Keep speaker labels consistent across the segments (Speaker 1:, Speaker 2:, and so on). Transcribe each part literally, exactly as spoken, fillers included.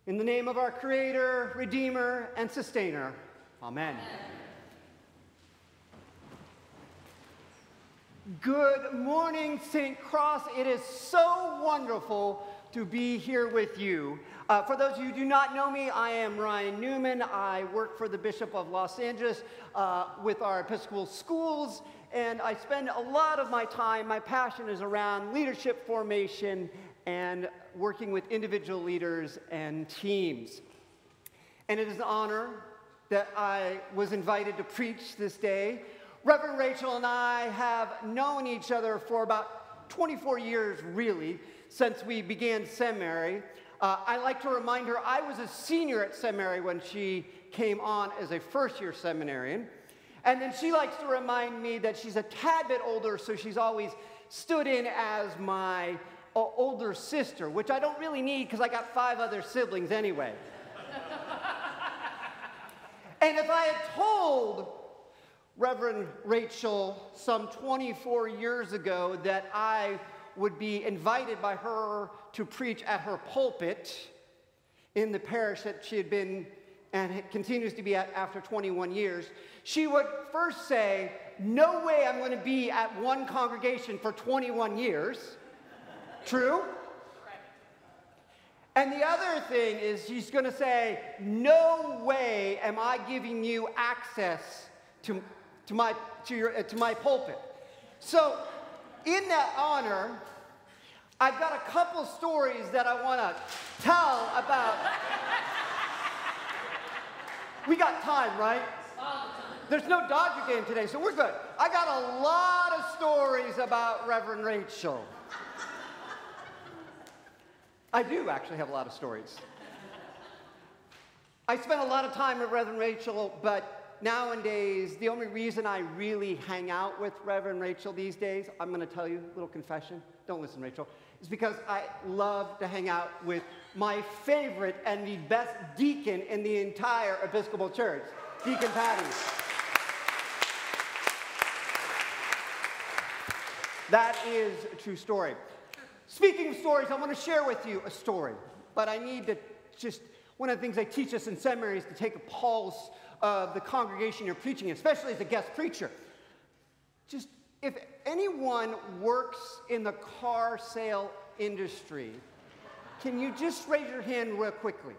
Speaker 1: In the name of our Creator, Redeemer, and Sustainer. Amen. Amen. Good morning, Saint Cross. It is so wonderful to be here with you. Uh, for those of you who do not know me, I am Ryan Newman. I work for the Bishop of Los Angeles uh, with our Episcopal schools, and I spend a lot of my time, my passion is around leadership formation and working with individual leaders and teams. And it is an honor that I was invited to preach this day. Reverend Rachel and I have known each other for about twenty-four years, really, since we began seminary. Uh, I like to remind her I was a senior at seminary when she came on as a first-year seminarian. And then she likes to remind me that she's a tad bit older, so she's always stood in as my uh, older sister, which I don't really need because I got five other siblings anyway. And if I had told Reverend Rachel some twenty-four years ago that I would be invited by her to preach at her pulpit in the parish that she had been and continues to be at after twenty-one years, she would first say, no way I'm going to be at one congregation for twenty-one years. True? And the other thing is she's going to say, no way am I giving you access to, to, my, to, your, uh, to my pulpit. So in that honor, I've got a couple stories that I want to tell about. We got time, right? There's no Dodger game today, so we're good. I got a lot of stories about Reverend Rachel. I do actually have a lot of stories. I spent a lot of time with Reverend Rachel, but nowadays, the only reason I really hang out with Reverend Rachel these days, I'm going to tell you a little confession. Don't listen, Rachel. Is because I love to hang out with my favorite and the best deacon in the entire Episcopal Church, Deacon Patty. That is a true story. Speaking of stories, I want to share with you a story, but I need to just, one of the things they teach us in seminary is to take a pulse of the congregation you're preaching in, especially as a guest preacher. Just, if anyone works in the car sale industry, can you just raise your hand real quickly?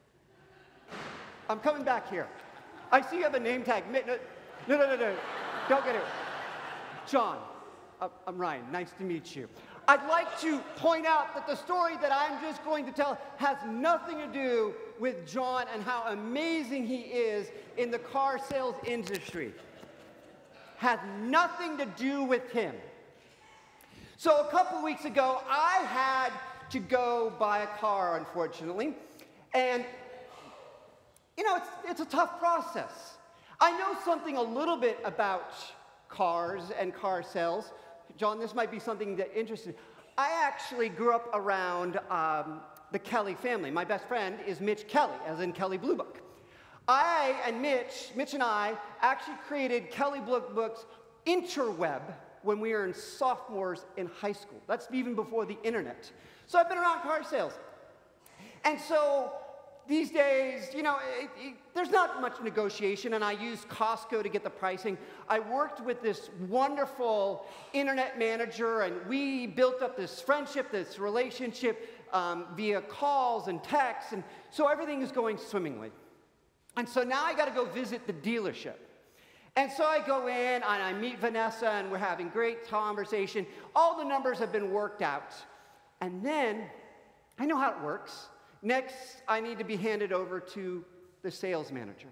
Speaker 1: I'm coming back here. I see you have a name tag. No, no, no, no, no. Don't get it. John, I'm Ryan. Nice to meet you. I'd like to point out that the story that I'm just going to tell has nothing to do with John and how amazing he is in the car sales industry. Has nothing to do with him. So a couple weeks ago, I had to go buy a car, unfortunately. And, you know, it's, it's a tough process. I know something a little bit about cars and car sales. John, this might be something that interests you. I actually grew up around um, the Kelly family. My best friend is Mitch Kelly, as in Kelly Blue Book. I and Mitch, Mitch and I, actually created Kelly Blue Book's interweb when we were in sophomores in high school. That's even before the internet. So I've been around car sales. And so these days, you know, it, it, there's not much negotiation, and I used Costco to get the pricing. I worked with this wonderful internet manager, and we built up this friendship, this relationship um, via calls and texts, and so everything is going swimmingly. And so now I got to go visit the dealership. And so I go in, and I meet Vanessa, and we're having great conversation. All the numbers have been worked out. And then, I know how it works. Next, I need to be handed over to the sales manager.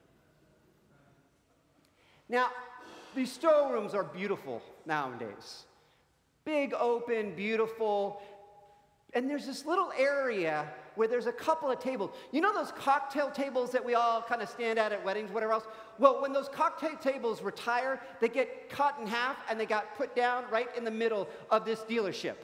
Speaker 1: Now, these showrooms are beautiful nowadays. Big, open, beautiful. And there's this little area where there's a couple of tables. You know those cocktail tables that we all kind of stand at at weddings, whatever else? Well, when those cocktail tables retire, they get cut in half and they got put down right in the middle of this dealership.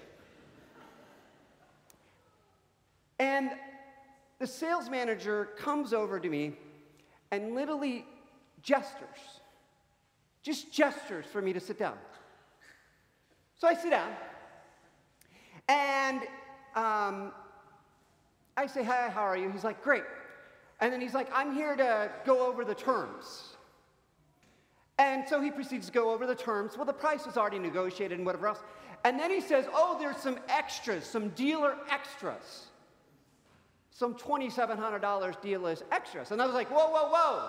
Speaker 1: And the sales manager comes over to me and literally gestures, just gestures for me to sit down. So I sit down, and um, I say, hi, how are you? He's like, great. And then he's like, I'm here to go over the terms. And so he proceeds to go over the terms. Well, the price was already negotiated and whatever else. And then he says, oh, there's some extras, some dealer extras. Some twenty-seven hundred dollars dealer's extras. And I was like, whoa, whoa, whoa.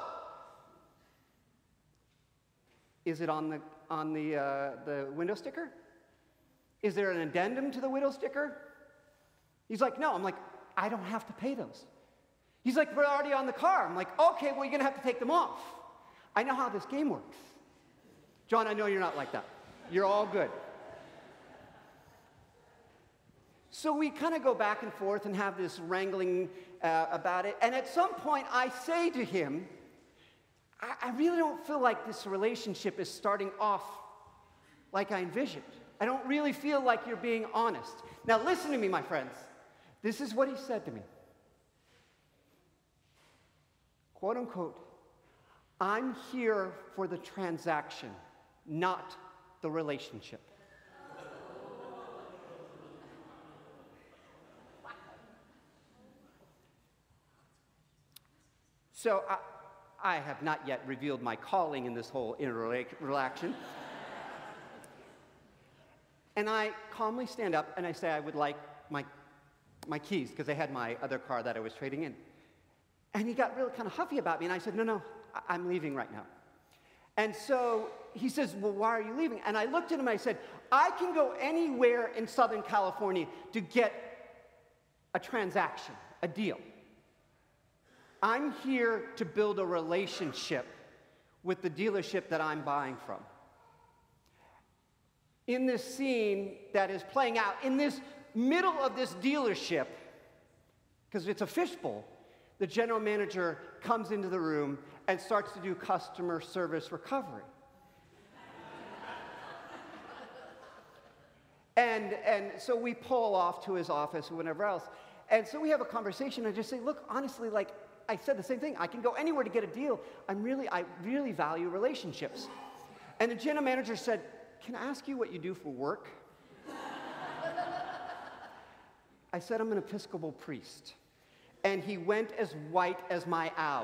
Speaker 1: Is it on the, on the, uh, the window sticker? Is there an addendum to the window sticker? He's like, no. I'm like, I don't have to pay those. He's like, we're already on the car. I'm like, okay, well, you're going to have to take them off. I know how this game works. John, I know you're not like that. You're all good. So we kind of go back and forth and have this wrangling uh, about it. And at some point, I say to him, I, I really don't feel like this relationship is starting off like I envisioned. I don't really feel like you're being honest. Now, listen to me, my friends. This is what he said to me. Quote unquote, I'm here for the transaction, not the relationship. So I, I have not yet revealed my calling in this whole interaction. And I calmly stand up and I say I would like my, my keys, because I had my other car that I was trading in. And he got really kind of huffy about me, and I said, no, no, I- I'm leaving right now. And so he says, well, why are you leaving? And I looked at him and I said, I can go anywhere in Southern California to get a transaction, a deal. I'm here to build a relationship with the dealership that I'm buying from. In this scene that is playing out, in this middle of this dealership, because it's a fishbowl, the general manager comes into the room and starts to do customer service recovery. and, and so we pull off to his office or whatever else. And so we have a conversation and I just say, look, honestly, like I said the same thing. I can go anywhere to get a deal. I'm really, I really value relationships. And the general manager said, can I ask you what you do for work? I said, I'm an Episcopal priest. And he went as white as my ab.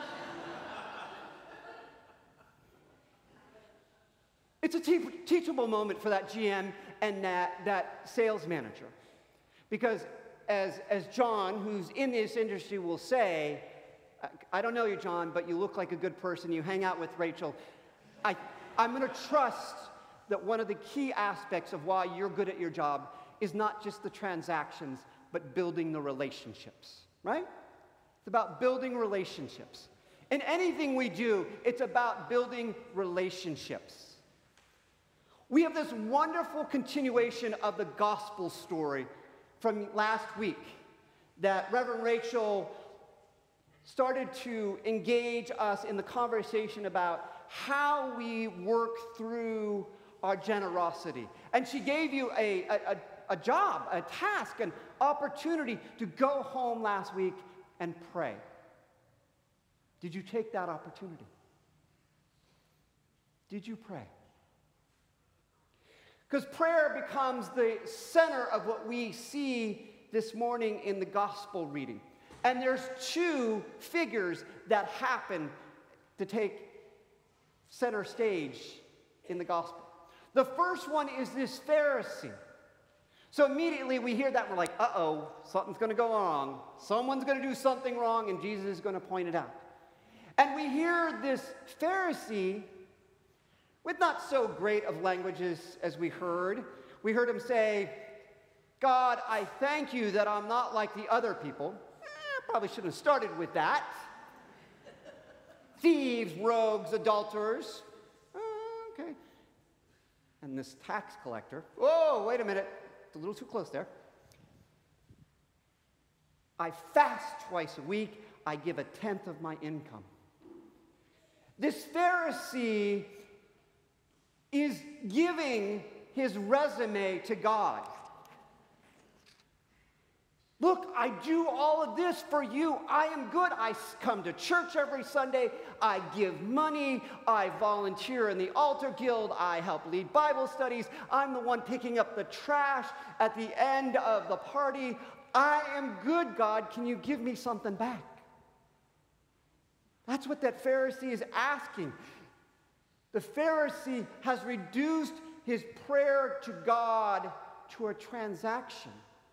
Speaker 1: It's a te teachable moment for that G M and that, that sales manager. Because as, as John, who's in this industry, will say, I don't know you, John, but you look like a good person. You hang out with Rachel. I, I'm going to trust that one of the key aspects of why you're good at your job is not just the transactions, but building the relationships. Right? It's about building relationships. In anything we do, it's about building relationships. We have this wonderful continuation of the gospel story from last week that Reverend Rachel started to engage us in the conversation about how we work through our generosity. And she gave you a, a, a job, a task, an opportunity to go home last week and pray. Did you take that opportunity? Did you pray? Because prayer becomes the center of what we see this morning in the gospel reading. And there's two figures that happen to take center stage in the gospel. The first one is this Pharisee. So immediately we hear that and we're like, uh-oh, something's going to go wrong. Someone's going to do something wrong and Jesus is going to point it out. And we hear this Pharisee with not so great of languages as we heard. We heard him say, God, I thank you that I'm not like the other people. Eh, probably shouldn't have started with that. Thieves, rogues, adulterers. Uh, okay. And this tax collector, whoa, wait a minute. A little too close there. I fast twice a week. I give a tenth of my income. This Pharisee is giving his resume to God. Look, I do all of this for you. I am good. I come to church every Sunday. I give money. I volunteer in the altar guild. I help lead Bible studies. I'm the one picking up the trash at the end of the party. I am good, God. Can you give me something back? That's what that Pharisee is asking. The Pharisee has reduced his prayer to God to a transaction.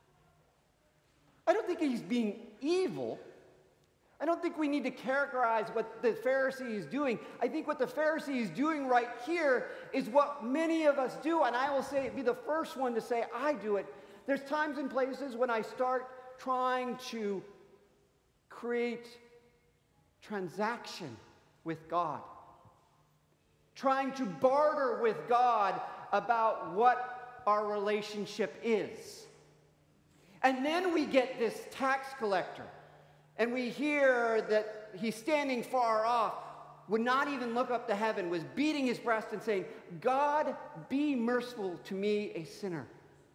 Speaker 1: I don't think he's being evil. I don't think we need to characterize what the Pharisee is doing. I think what the Pharisee is doing right here is what many of us do, and I will say, be the first one to say, I do it. There's times and places when I start trying to create transaction with God, trying to barter with God about what our relationship is. And then we get this tax collector, and we hear that he's standing far off, would not even look up to heaven, was beating his breast and saying, God, be merciful to me, a sinner.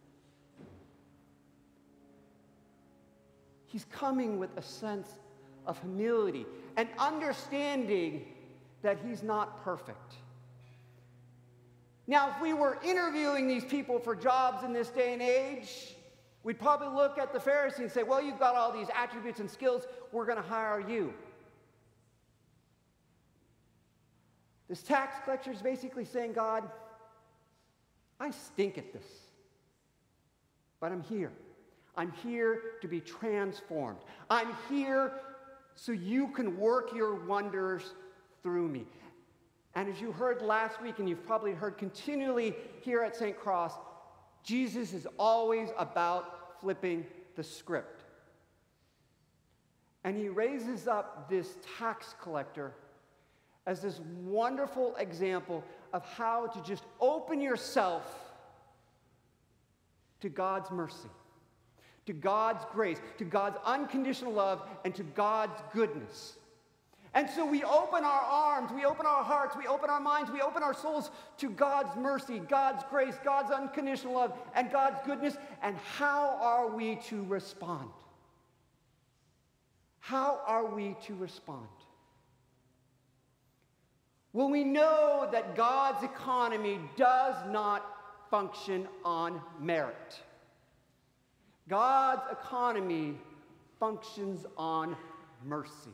Speaker 1: He's coming with a sense of humility and understanding that he's not perfect. Now, if we were interviewing these people for jobs in this day and age, we'd probably look at the Pharisee and say, well, you've got all these attributes and skills, we're going to hire you. This tax collector is basically saying, God, I stink at this, but I'm here. I'm here to be transformed. I'm here so you can work your wonders through me. And as you heard last week, and you've probably heard continually here at Saint Cross, Jesus is always about flipping the script. And he raises up this tax collector as this wonderful example of how to just open yourself to God's mercy, to God's grace, to God's unconditional love, and to God's goodness. And so we open our arms, we open our hearts, we open our minds, we open our souls to God's mercy, God's grace, God's unconditional love, and God's goodness. And how are we to respond? How are we to respond? Well, we know that God's economy does not function on merit. God's economy functions on mercy.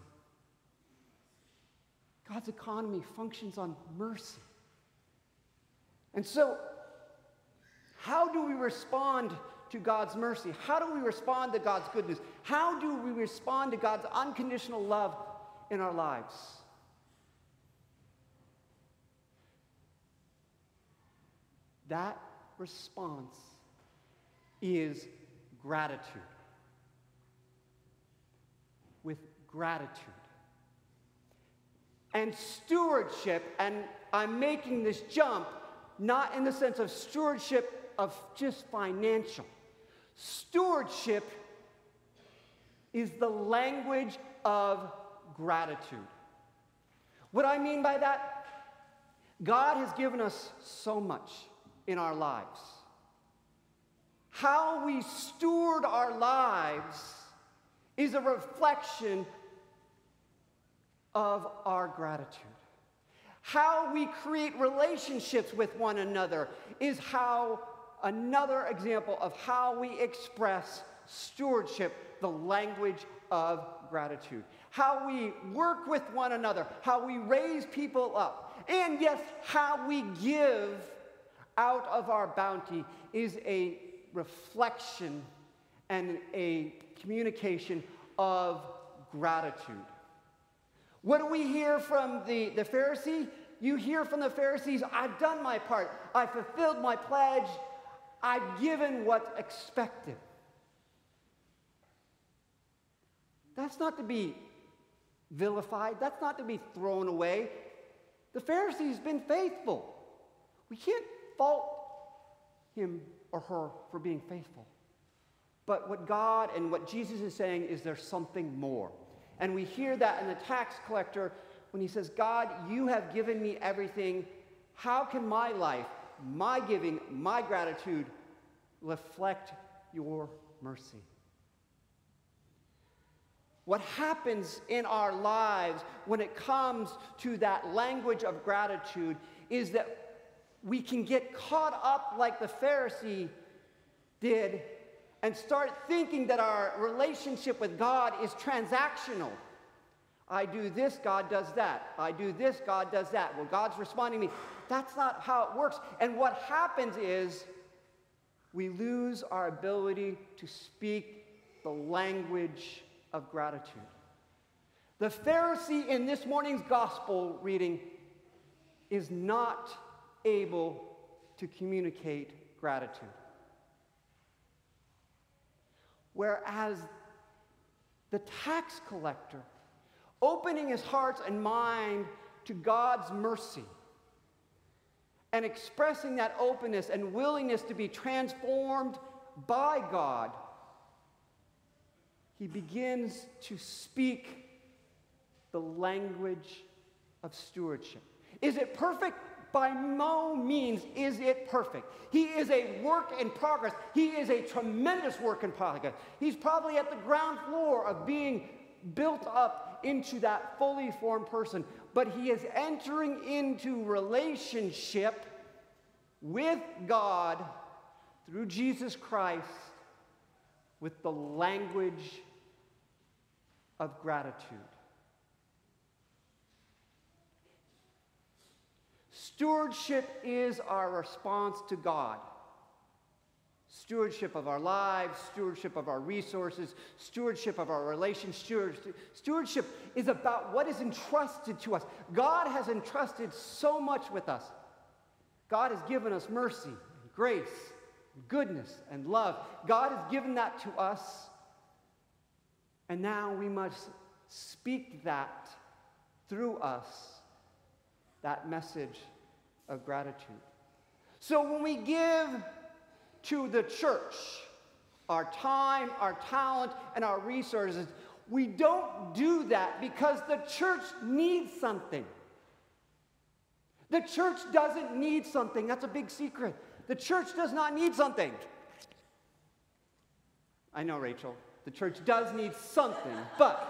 Speaker 1: God's economy functions on mercy. And so, how do we respond to God's mercy? How do we respond to God's goodness? How do we respond to God's unconditional love in our lives? That response is gratitude. With gratitude. And stewardship, and I'm making this jump, not in the sense of stewardship of just financial. Stewardship is the language of gratitude. What I mean by that, God has given us so much in our lives. How we steward our lives is a reflection of our gratitude. How we create relationships with one another is how another example of how we express stewardship, the language of gratitude. How we work with one another, how we raise people up, and yes, how we give out of our bounty is a reflection and a communication of gratitude. What do we hear from the, the Pharisee? You hear from the Pharisees, I've done my part. I fulfilled my pledge. I've given what's expected. That's not to be vilified. That's not to be thrown away. The Pharisee's been faithful. We can't fault him or her for being faithful. But what God and what Jesus is saying is there's something more. And we hear that in the tax collector when he says, God, you have given me everything. How can my life, my giving, my gratitude reflect your mercy? What happens in our lives when it comes to that language of gratitude is that we can get caught up like the Pharisee did and start thinking that our relationship with God is transactional. I do this, God does that. I do this, God does that. Well, God's responding to me. That's not how it works. And what happens is we lose our ability to speak the language of gratitude. The Pharisee in this morning's gospel reading is not able to communicate gratitude. Whereas the tax collector, opening his heart and mind to God's mercy and expressing that openness and willingness to be transformed by God, he begins to speak the language of stewardship. Is it perfect? By no means is it perfect. He is a work in progress. He is a tremendous work in progress. He's probably at the ground floor of being built up into that fully formed person. But he is entering into relationship with God through Jesus Christ with the language of gratitude. Stewardship is our response to God. Stewardship of our lives, stewardship of our resources, stewardship of our relationships. Stewardship is about what is entrusted to us. God has entrusted so much with us. God has given us mercy, grace, goodness, and love. God has given that to us, and now we must speak that through us, that message of gratitude. So when we give to the church our time, our talent, and our resources, we don't do that because the church needs something. The church doesn't need something. That's a big secret. The church does not need something. I know, Rachel, the church does need something, but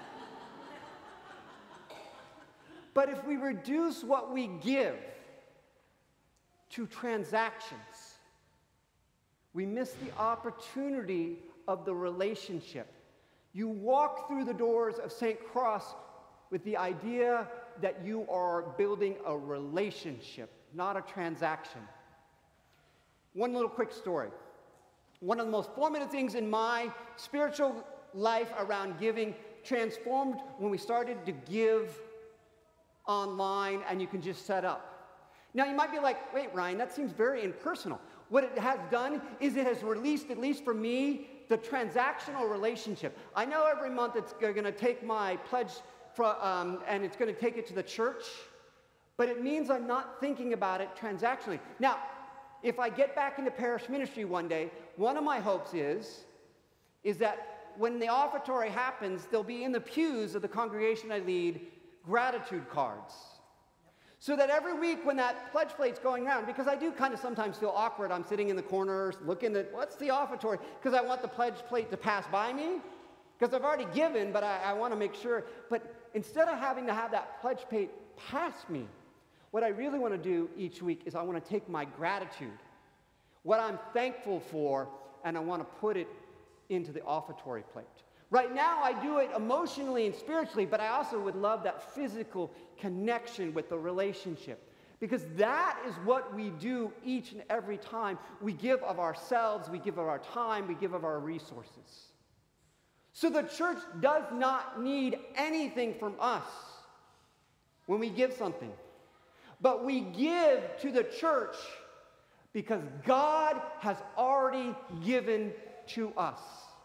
Speaker 1: but if we reduce what we give to transactions, we miss the opportunity of the relationship. You walk through the doors of Saint Cross with the idea that you are building a relationship, not a transaction. One little quick story. One of the most formative things in my spiritual life around giving transformed when we started to give online and you can just set up. Now you might be like, wait, Ryan, that seems very impersonal. What it has done is it has released, at least for me, the transactional relationship. I know every month it's going to take my pledge for, um, and it's going to take it to the church, but it means I'm not thinking about it transactionally. Now, if I get back into parish ministry one day, one of my hopes is, is that when the offertory happens, there'll be in the pews of the congregation I lead gratitude cards. So that every week when that pledge plate's going around, because I do kind of sometimes feel awkward, I'm sitting in the corners looking at what's the offertory, because I want the pledge plate to pass by me, because I've already given, but I, I want to make sure. But instead of having to have that pledge plate pass me, what I really want to do each week is I want to take my gratitude, what I'm thankful for, and I want to put it into the offertory plate. Right now, I do it emotionally and spiritually, but I also would love that physical connection with the relationship. Because that is what we do each and every time. We give of ourselves, we give of our time, we give of our resources. So the church does not need anything from us when we give something. But we give to the church because God has already given to us.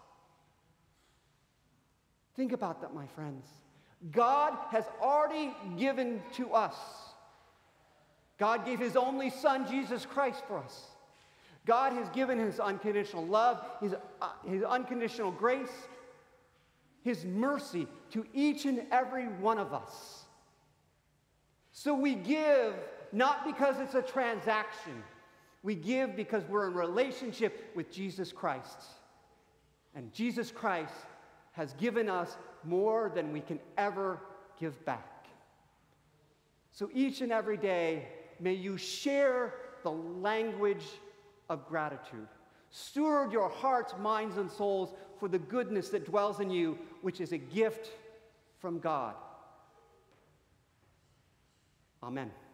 Speaker 1: Think about that, my friends. God has already given to us. God gave his only Son, Jesus Christ, for us. God has given his unconditional love, his, uh, his unconditional grace, his mercy to each and every one of us. So we give not because it's a transaction. We give because we're in relationship with Jesus Christ. And Jesus Christ has given us more than we can ever give back. So each and every day, may you share the language of gratitude Steward your hearts, minds, and souls for the goodness that dwells in you, which is a gift from God. Amen.